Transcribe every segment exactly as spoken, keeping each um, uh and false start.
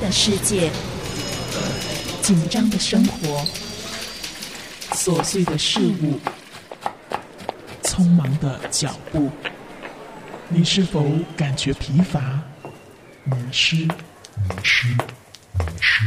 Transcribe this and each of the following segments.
的世界，紧张的生活，琐碎的事物，匆忙的脚步，你是否感觉疲乏、迷失？迷失，迷失。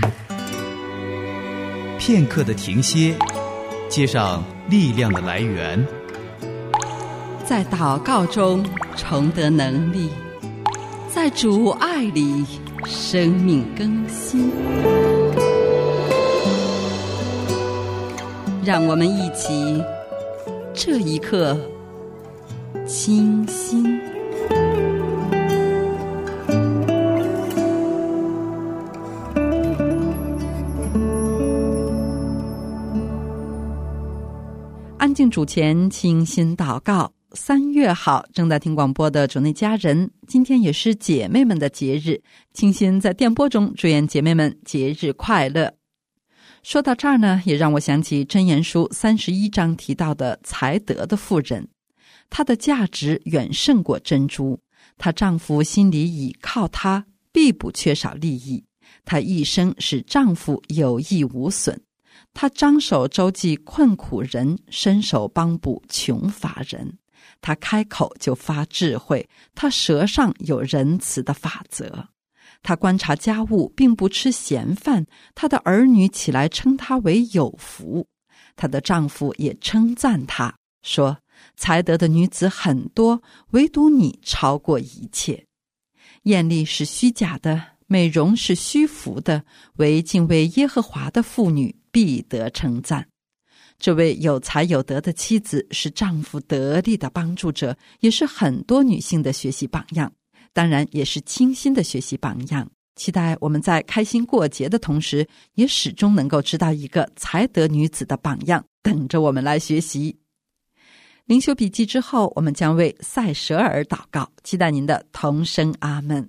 片刻的停歇，接上力量的来源， 在祷告中重得能力，在主爱里生命更新。让我们一起这一刻清心。安静主前，清心祷告。三月好，正在听广播的主内家人，今天也是姐妹们的节日，清心在电波中祝愿姐妹们节日快乐。说到这儿呢，也让我想起箴言书三十一章提到的才德的妇人，她的价值远胜过珍珠，她丈夫心里倚靠她，必不缺少利益，她一生使丈夫有益无损，她张手周济困苦人，伸手帮补穷乏人，她开口就发智慧，她舌上有仁慈的法则。她观察家务，并不吃闲饭，她的儿女起来称她为有福，她的丈夫也称赞她，说才德的女子很多，唯独你超过一切。艳丽是虚假的，美容是虚浮的，唯敬畏耶和华的妇女必得称赞。这位有才有德的妻子是丈夫得力的帮助者，也是很多女性的学习榜样，当然也是清心的学习榜样。期待我们在开心过节的同时，也始终能够知道一个才德女子的榜样，等着我们来学习。灵修笔记之后，我们将为塞舌尔祷告，期待您的同声阿们。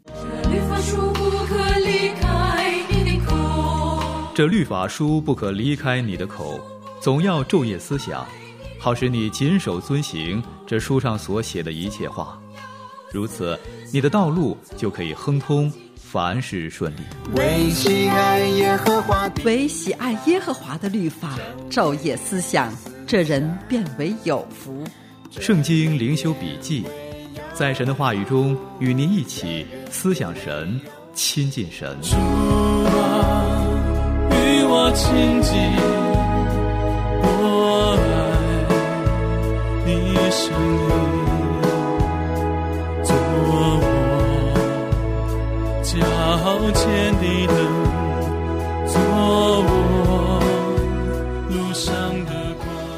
这律法书不可离开你的口，总要昼夜思想，好使你谨守遵行这书上所写的一切话。如此，你的道路就可以亨通，凡事顺利。 为喜爱耶和华， 为喜爱耶和华的律法，昼夜思想，这人便为有福。 圣经灵修笔记，在神的话语中与您一起思想神，亲近神。 主啊，与我亲近，我爱你声音，做我脚前的灯，做我路上的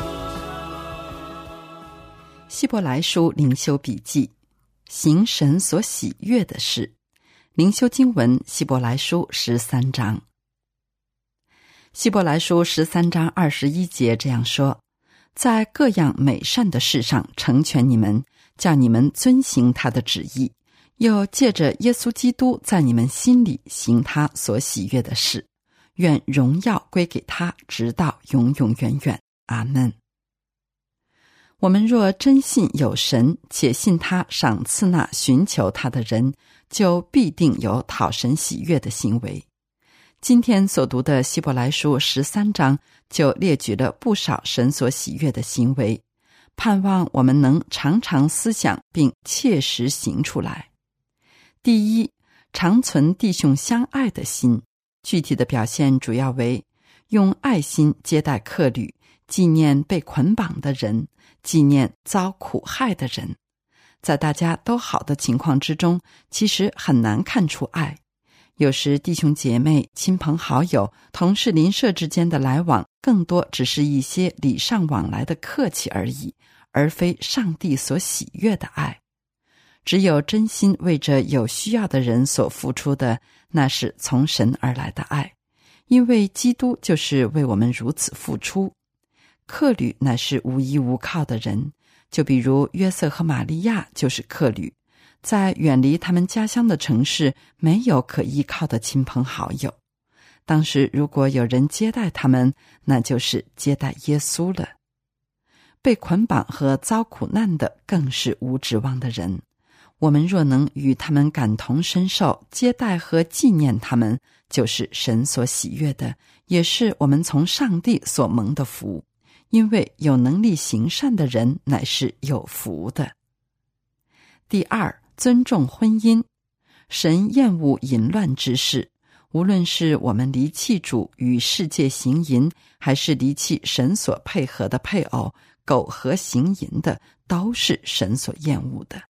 光。 希伯来书灵修笔记，行神所喜悦的事。灵修经文，希伯来书十三章。希伯来书十三章二十一节这样说：在各样美善的事上成全你们，叫你们遵行他的旨意，又借着耶稣基督在你们心里行他所喜悦的事，愿荣耀归给他，直到永永远远。阿们。我们若真信有神，且信他赏赐那寻求他的人，就必定有讨神喜悦的行为。今天所读的希伯来书十三章就列举了不少神所喜悦的行为，盼望我们能常常思想并切实行出来。第一，常存弟兄相爱的心，具体的表现主要为用爱心接待客旅，纪念被捆绑的人，纪念遭苦害的人。在大家都好的情况之中，其实很难看出爱。有时弟兄姐妹、亲朋好友、同事邻舍之间的来往，更多只是一些礼尚往来的客气而已，而非上帝所喜悦的爱。只有真心为着有需要的人所付出的，那是从神而来的爱，因为基督就是为我们如此付出。客旅乃是无依无靠的人，就比如约瑟和玛利亚就是客旅，在远离他们家乡的城市，没有可依靠的亲朋好友。当时如果有人接待他们，那就是接待耶稣了。被捆绑和遭苦难的更是无指望的人，我们若能与他们感同身受，接待和纪念他们， 就是神所喜悦的，也是我们从上帝所蒙的福，因为有能力行善的人乃是有福的。第二，尊重婚姻。神厌恶淫乱之事，无论是我们离弃主与世界行淫，还是离弃神所配合的配偶苟合行淫的，都是神所厌恶的。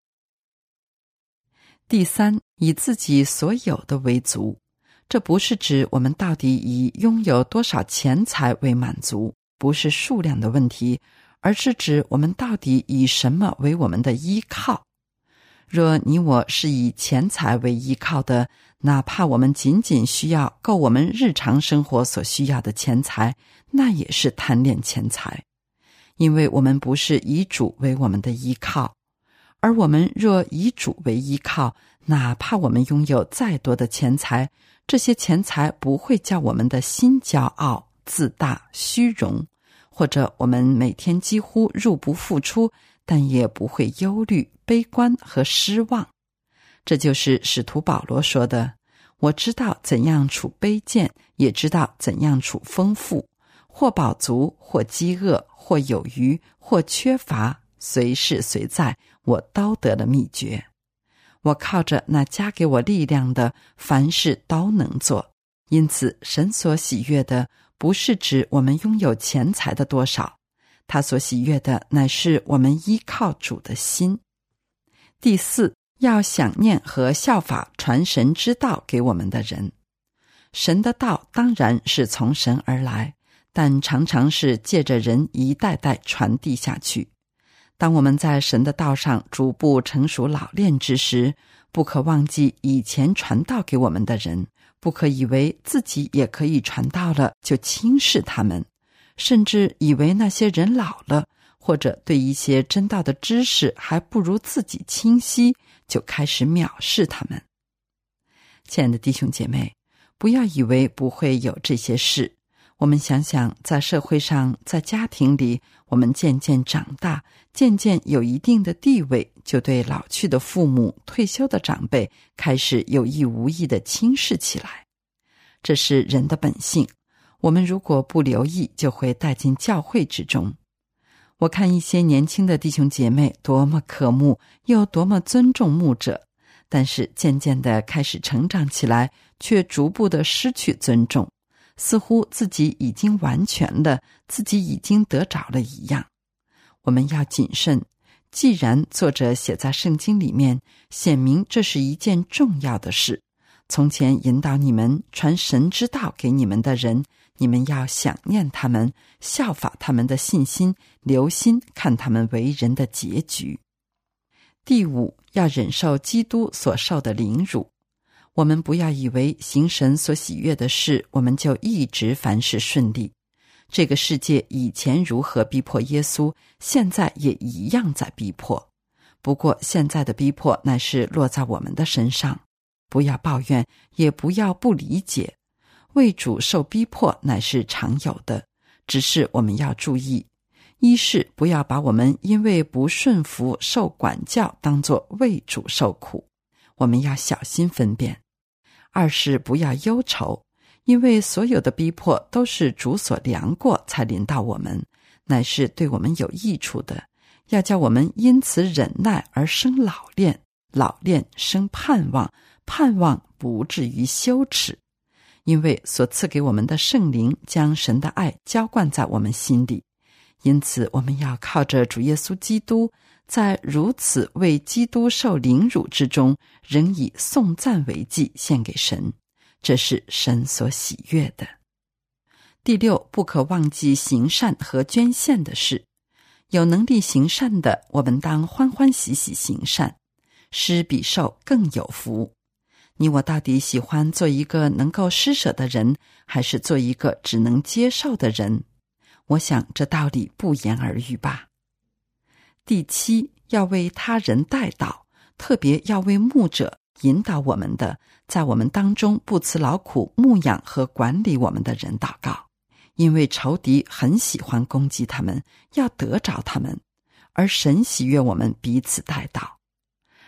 第三，以自己所有的为足。这不是指我们到底以拥有多少钱财为满足，不是数量的问题，而是指我们到底以什么为我们的依靠。若你我是以钱财为依靠的，哪怕我们仅仅需要够我们日常生活所需要的钱财，那也是贪恋钱财，因为我们不是以主为我们的依靠。而我们若以主为依靠，哪怕我们拥有再多的钱财，这些钱财不会叫我们的心骄傲、自大、虚荣，或者我们每天几乎入不敷出，但也不会忧虑、悲观和失望。这就是使徒保罗说的，我知道怎样处卑贱，也知道怎样处丰富，或饱足，或饥饿，或有余，或缺乏，随事随在，我都得了秘诀。我靠着那加给我力量的，凡事都能做。因此，神所喜悦的不是指我们拥有钱财的多少，他所喜悦的乃是我们依靠主的心。第四，要想念和效法传神之道给我们的人。神的道当然是从神而来，但常常是借着人一代代传递下去。当我们在神的道上逐步成熟老练之时，不可忘记以前传道给我们的人，不可以为自己也可以传道了就轻视他们，甚至以为那些人老了，或者对一些真道的知识还不如自己清晰，就开始藐视他们。亲爱的弟兄姐妹，不要以为不会有这些事。我们想想，在社会上，在家庭里，我们渐渐长大，渐渐有一定的地位，就对老去的父母、退休的长辈开始有意无意地轻视起来。这是人的本性，我们如果不留意，就会带进教会之中。我看一些年轻的弟兄姐妹多么渴慕，又多么尊重牧者，但是渐渐地开始成长起来，却逐步地失去尊重，似乎自己已经完全了，自己已经得着了一样。我们要谨慎，既然作者写在圣经里面，显明这是一件重要的事。从前引导你们传神之道给你们的人，你们要想念他们，效法他们的信心，留心看他们为人的结局。第五，要忍受基督所受的凌辱。我们不要以为行神所喜悦的事，我们就一直凡事顺利。这个世界以前如何逼迫耶稣，现在也一样在逼迫。不过现在的逼迫乃是落在我们的身上，不要抱怨，也不要不理解。为主受逼迫乃是常有的，只是我们要注意，一是不要把我们因为不顺服受管教当作为主受苦，我们要小心分辨。二是不要忧愁，因为所有的逼迫都是主所量过才临到我们，乃是对我们有益处的，要叫我们因此忍耐而生老练，老练生盼望，盼望不至于羞耻。因为所赐给我们的圣灵将神的爱浇灌在我们心里，因此我们要靠着主耶稣基督，在如此为基督受凌辱之中，仍以颂赞为祭献给神，这是神所喜悦的。第六，不可忘记行善和捐献的事。有能力行善的，我们当欢欢喜喜行善，施比受更有福。你我到底喜欢做一个能够施舍的人，还是做一个只能接受的人？我想这道理不言而喻吧。第七，要为他人代祷，特别要为牧者引导我们的，在我们当中不辞劳苦牧养和管理我们的人祷告，因为仇敌很喜欢攻击他们，要得着他们，而神喜悦我们彼此代祷。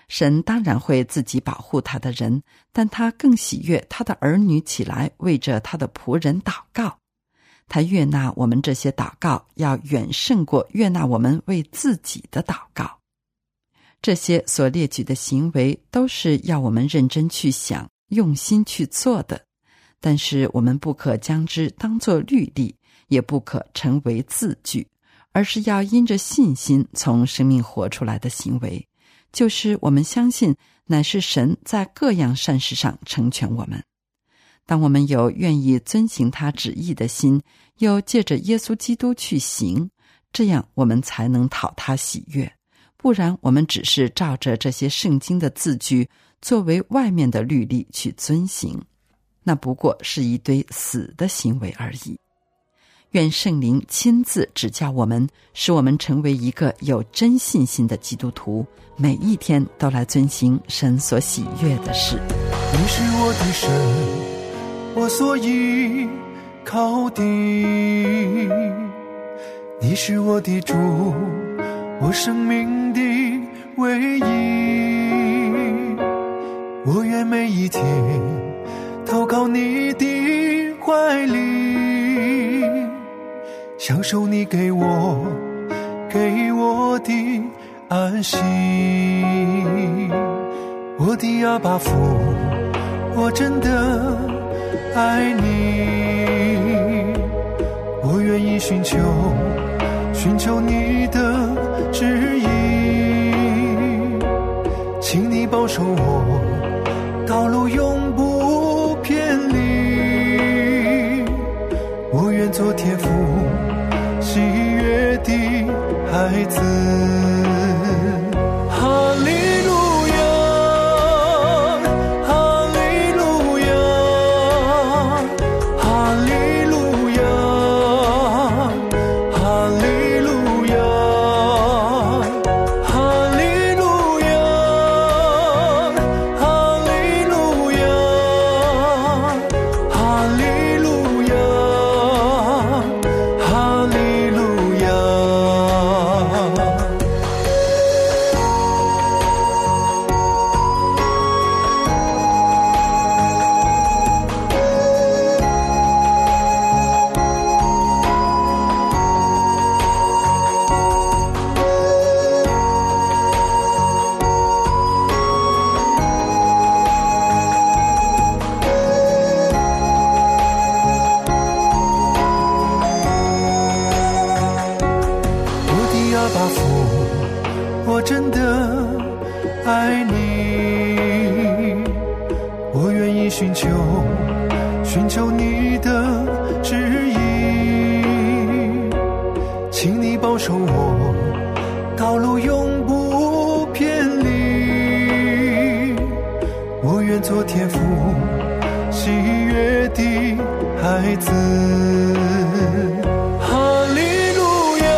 神当然会自己保护他的人，但他更喜悦他的儿女起来为着他的仆人祷告。他悦纳我们这些祷告，要远胜过悦纳我们为自己的祷告。这些所列举的行为都是要我们认真去想，用心去做的，但是我们不可将之当作律例，也不可成为字句，而是要因着信心从生命活出来的行为，就是我们相信乃是神在各样善事上成全我们。当我们有愿意遵行他旨意的心，又借着耶稣基督去行，这样我们才能讨他喜悦。不然我们只是照着这些圣经的字句作为外面的律例去遵行，那不过是一堆死的行为而已。愿圣灵亲自指教我们，使我们成为一个有真信心的基督徒，每一天都来遵行神所喜悦的事。 你是我的神，我所依靠的，你是我的主，我生命的唯一。我愿每一天投靠你的怀里，享受你给我给我的安息。我的阿爸父，我真的爱你，我愿意寻求寻求你的旨意，请你保守我道路永不偏离，我愿做天父喜悦的孩子。哈利路亚，哈利路亚，哈利路亚，哈利路亚，哈利路亚，哈利路亚，哈利路亚，哈利路亚。我真的爱你，我愿意寻求寻求你的旨意，请你保守我道路永不偏离，我愿做天父喜悦的孩子。哈利路亚，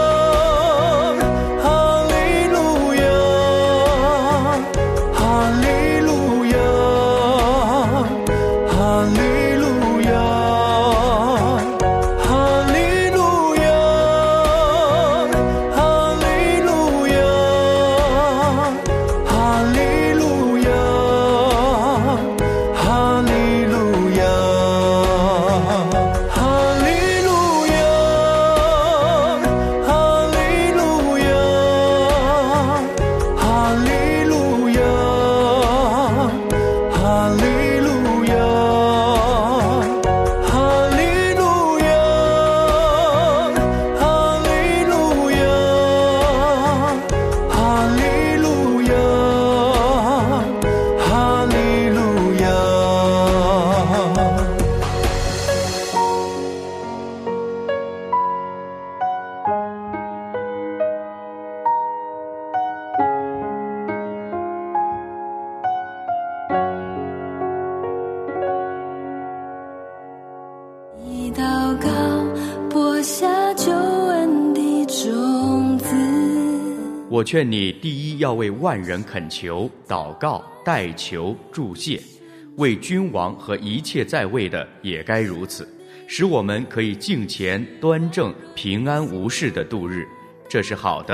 我劝你第一要为万人恳求、祷告、代求、祝谢，为君王和一切在位的也该如此，使我们可以敬虔、端正、平安无事的度日。这是好的，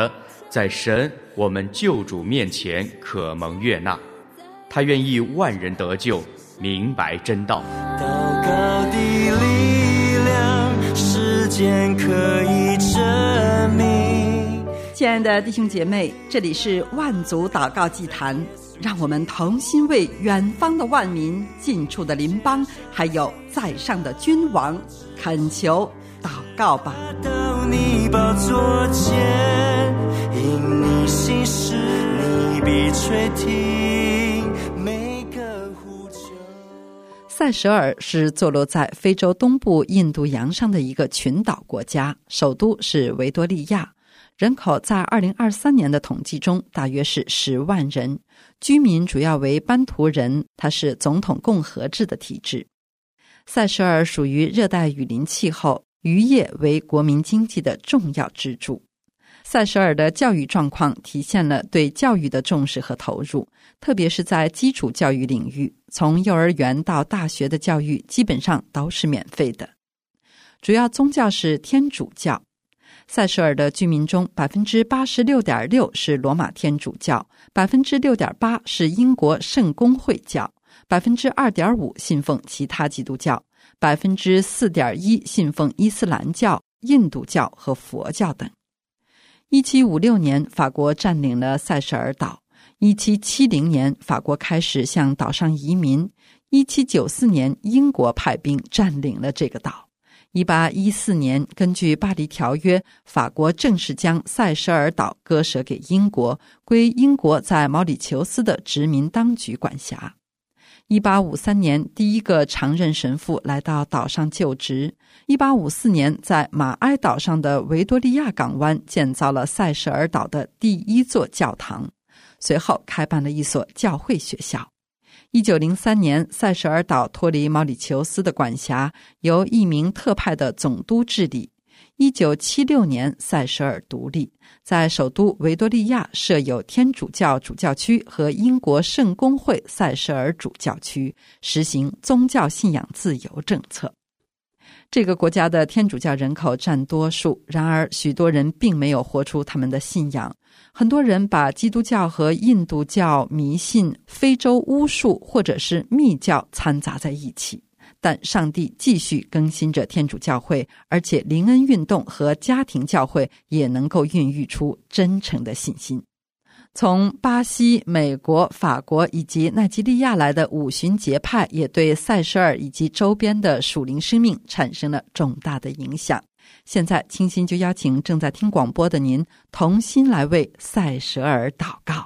在神我们救主面前可蒙悦纳。他愿意万人得救，明白真道。 祷告的力量，时间可以证明。 亲爱的弟兄姐妹，这里是万族祷告祭坛，让我们同心为远方的万民、近处的邻邦，还有在上的君王恳求祷告吧。 到你宝座前，因你心事，你必垂听每个呼求。 塞舌尔是坐落在非洲东部印度洋上的一个群岛国家，首都是维多利亚。人口在二零二三年的统计中大约是十万人，居民主要为班图人，它是总统共和制的体制。塞舌尔属于热带雨林气候，渔业为国民经济的重要支柱。塞舌尔的教育状况体现了对教育的重视和投入，特别是在基础教育领域，从幼儿园到大学的教育基本上都是免费的。主要宗教是天主教。塞舌尔的居民中 百分之八十六点六 是罗马天主教， 百分之六点八 是英国圣公会教， 百分之二点五 信奉其他基督教， 百分之四点一 信奉伊斯兰教、印度教和佛教等。一七五六年法国占领了塞舌尔岛，一七七零年法国开始向岛上移民，一七九四年英国派兵占领了这个岛。一八一四年根据巴黎条约，法国正式将塞舌尔岛割舍给英国，归英国在毛里求斯的殖民当局管辖。一八五三年第一个常任神父来到岛上就职。一八五四年在马埃岛上的维多利亚港湾建造了塞舌尔岛的第一座教堂，随后开办了一所教会学校。一九零三年塞舌尔岛脱离毛里求斯的管辖，由一名特派的总督治理。一九七六年塞舌尔独立，在首都维多利亚设有天主教主教区和英国圣公会塞舌尔主教区，实行宗教信仰自由政策。这个国家的天主教人口占多数，然而许多人并没有活出他们的信仰。很多人把基督教和印度教、迷信、非洲巫术或者是密教掺杂在一起。但上帝继续更新着天主教会，而且灵恩运动和家庭教会也能够孕育出真诚的信心。从巴西、美国、法国以及奈及利亚来的五旬节派也对塞舌尔以及周边的属灵生命产生了重大的影响。现在清心就邀请正在听广播的您同心来为塞舌尔祷告。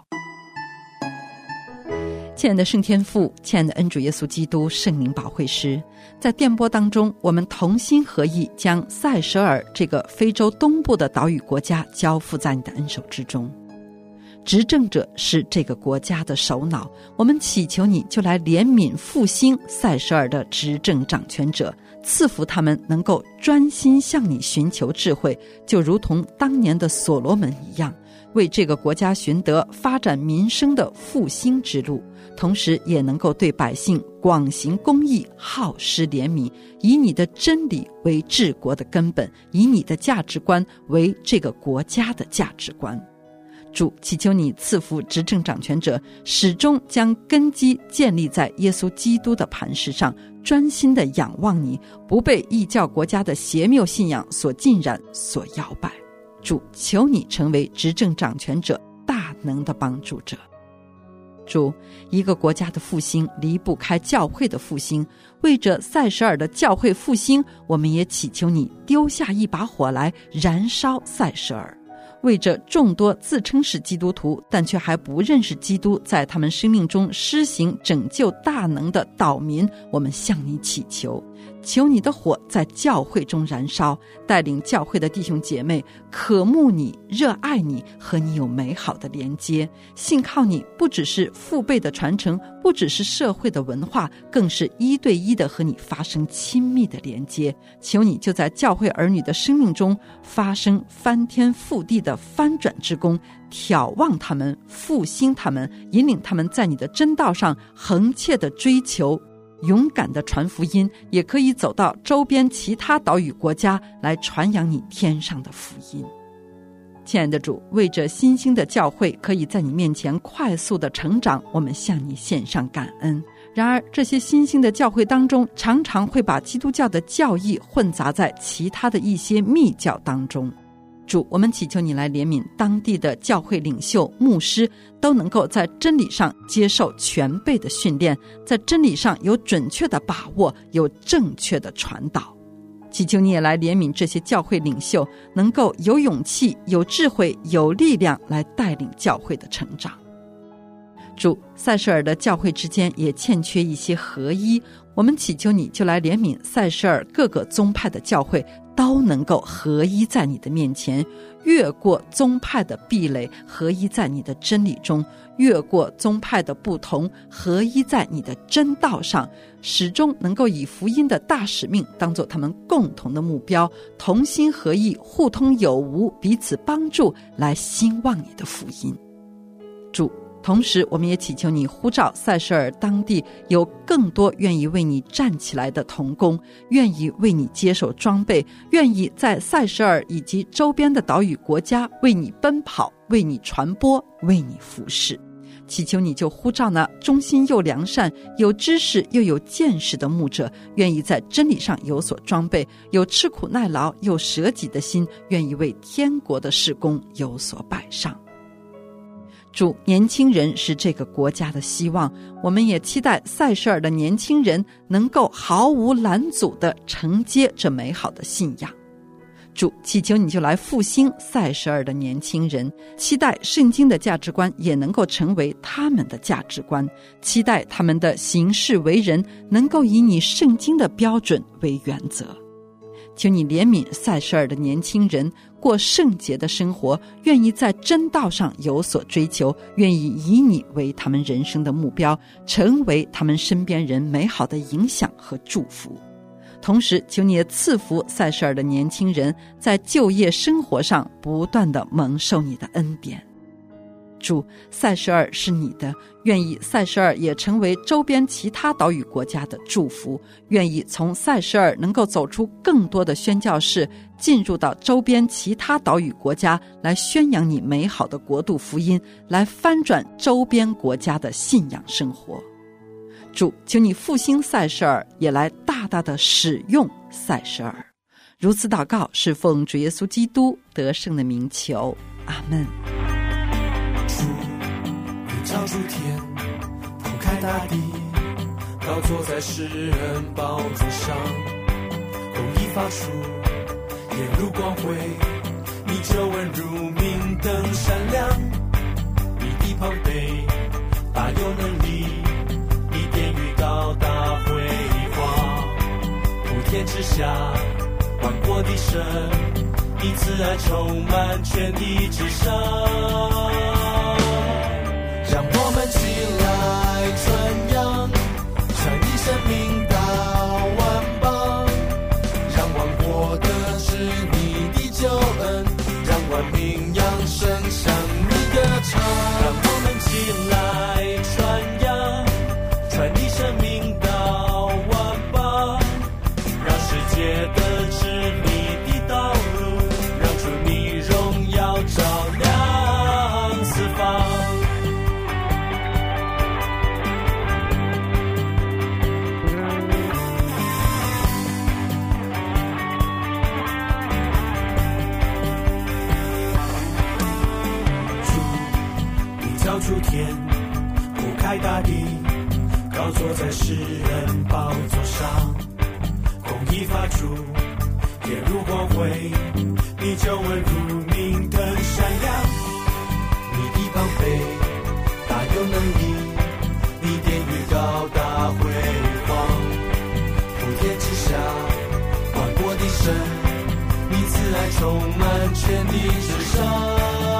亲爱的圣天父，亲爱的恩主耶稣基督，圣灵保惠师，在电波当中，我们同心合意将塞舌尔这个非洲东部的岛屿国家交付在你的恩手之中。执政者是这个国家的首脑，我们祈求你就来怜悯复兴塞舌尔的执政掌权者，赐福他们能够专心向你寻求智慧，就如同当年的所罗门一样，为这个国家寻得发展民生的复兴之路，同时也能够对百姓广行公义，好施怜悯，以你的真理为治国的根本，以你的价值观为这个国家的价值观。主，祈求你赐福执政掌权者，始终将根基建立在耶稣基督的磐石上，专心的仰望你，不被异教国家的邪谬信仰所浸染、所摇摆。主，求你成为执政掌权者大能的帮助者。主，一个国家的复兴离不开教会的复兴，为着塞舌尔的教会复兴，我们也祈求你丢下一把火来燃烧塞舌尔。为着众多自称是基督徒但却还不认识基督在他们生命中施行拯救大能的岛民，我们向你祈求，求你的火在教会中燃烧，带领教会的弟兄姐妹渴慕你、热爱你，和你有美好的连接，信靠你不只是父辈的传承，不只是社会的文化，更是一对一的和你发生亲密的连接。求你就在教会儿女的生命中发生翻天覆地的翻转之功，眺望他们，复兴他们，引领他们在你的真道上恒切的追求，勇敢的传福音，也可以走到周边其他岛屿国家来传扬你天上的福音。 亲爱的主，为着新兴的教会可以在你面前快速的成长，我们向你献上感恩。然而这些新兴的教会当中，常常会把基督教的教义混杂在其他的一些密教当中。主，我们祈求你来怜悯当地的教会领袖、牧师，都能够在真理上接受全备的训练，在真理上有准确的把握，有正确的传导。祈求你也来怜悯这些教会领袖，能够有勇气、有智慧、有力量来带领教会的成长。主，塞舌尔的教会之间也欠缺一些合一，我们祈求你就来怜悯塞舌尔各个宗派的教会都能够合一在你的面前，越过宗派的壁垒，合一在你的真理中，越过宗派的不同，合一在你的真道上，始终能够以福音的大使命当作他们共同的目标，同心合意，互通有无，彼此帮助，来兴旺你的福音。主，同时我们也祈求你呼召塞舌尔当地有更多愿意为你站起来的同工，愿意为你接受装备，愿意在塞舌尔以及周边的岛屿国家为你奔跑，为你传播，为你服侍。祈求你就呼召那忠心又良善，有知识又有见识的牧者，愿意在真理上有所装备，有吃苦耐劳，有舍己的心，愿意为天国的事工有所摆上。主，年轻人是这个国家的希望，我们也期待塞舌尔的年轻人能够毫无拦阻地承接这美好的信仰。主，祈求你就来复兴塞舌尔的年轻人，期待圣经的价值观也能够成为他们的价值观，期待他们的行事为人能够以你圣经的标准为原则。求你怜悯塞舌尔的年轻人，过圣洁的生活，愿意在真道上有所追求，愿意以你为他们人生的目标，成为他们身边人美好的影响和祝福。同时求你也赐福塞舌尔的年轻人，在就业生活上不断地蒙受你的恩典。主，塞舌尔是你的，愿意塞舌尔也成为周边其他岛屿国家的祝福，愿意从塞舌尔能够走出更多的宣教士，进入到周边其他岛屿国家，来宣扬你美好的国度福音，来翻转周边国家的信仰生活。主，求你复兴塞舌尔，也来大大的使用塞舌尔。如此祷告，是奉主耶稣基督得胜的名求，阿们。 主，你창조天，铺开大地，高坐在世人宝座上，公义发出，眼如光辉，你皱纹如明灯闪亮，你的膀臂大有能力，你殿宇高大辉煌，普天之下万国的神，你慈爱充满全地之上。让我们起来传扬，传你生命到万邦，让万国得知你的救恩，让万民扬声向你歌唱。让我们起来传扬，传你生命到万邦，让世界得知你的道路，让主你荣耀照亮四方。造出天，铺开大地，高坐在世人宝座上，公义发出，眼如光辉，你救恩如明灯闪亮，你的膀臂大有能力，你殿宇高大辉煌，普天之下万国的神，你慈爱充满全地之上。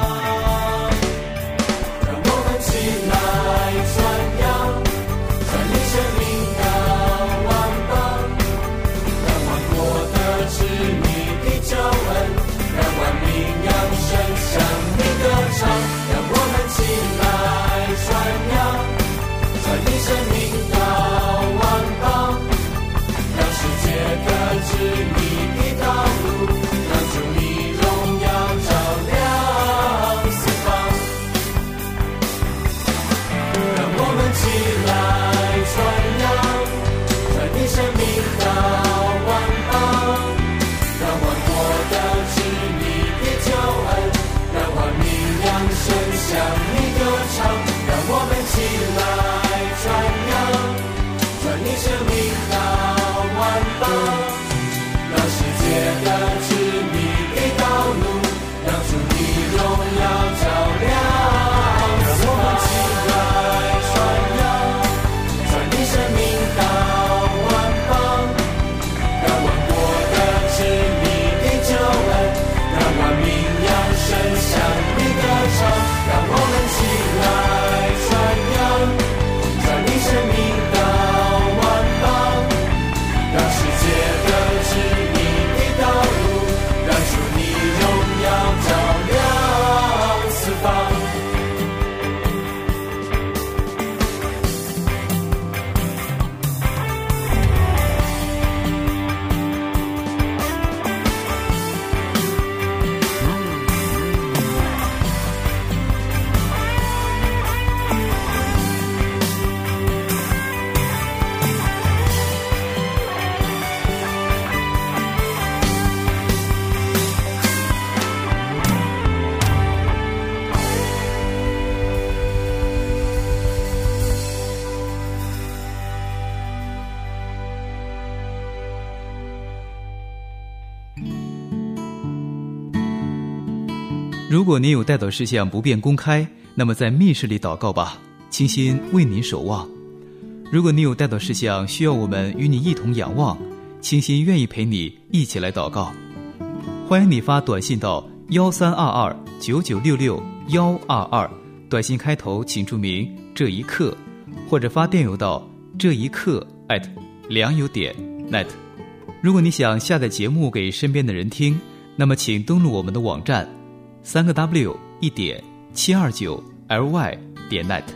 起来传扬，传你生命到万邦，让万国得知你的救恩，让万民扬声向你歌唱。让我们起来传扬，传你生命到万邦，让世界得知你的道路，让主你荣耀照亮。 如果您有代祷事项不便公开，那么在密室里祷告吧，清心为您守望。如果你有代祷事项需要我们与你一同仰望，清心愿意陪你一起来祷告。欢迎你发短信到幺三二二九九六六幺二二，短信开头请注明这一刻，或者发电邮到这一刻 at 良友点 net。 如果你想下载节目给身边的人听，那么请登录我们的网站三个 w 一点七二九 ly 点 net。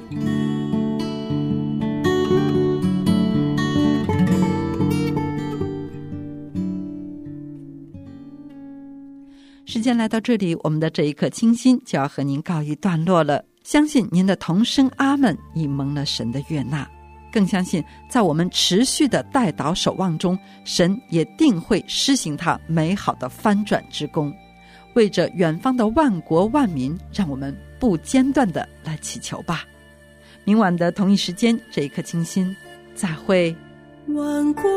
时间来到这里，我们的这一刻清心就要和您告一段落了。相信您的同声阿们已蒙了神的悦纳，更相信在我们持续的代祷守望中，神也定会施行他美好的翻转之功。为着远方的万国万民，让我们不间断的来祈求吧。明晚的同一时间，这一刻清心再会。 万国，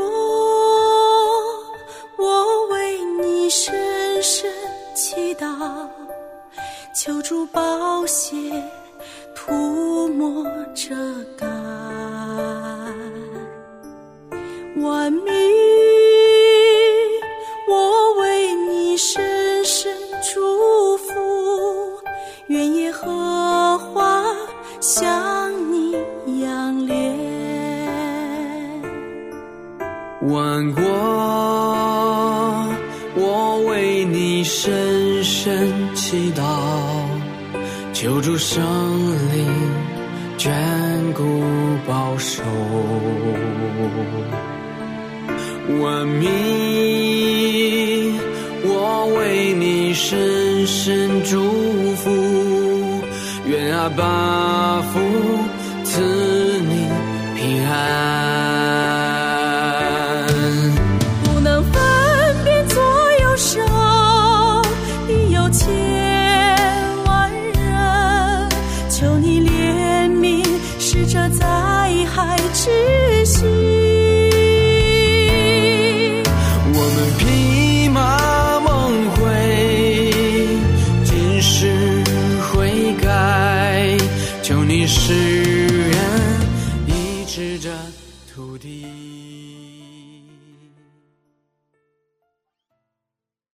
我为你深深祈祷，求主宝血涂抹遮盖，万民，我为你深深祝福，愿耶和华向你仰脸。 万国，我为你深深祈祷，求主圣灵眷顾保守，万民，我为你深深祝福，愿阿爸父赐你平安。 窒息， 我们披麻蒙灰，今世悔改，求你使人医治这土地。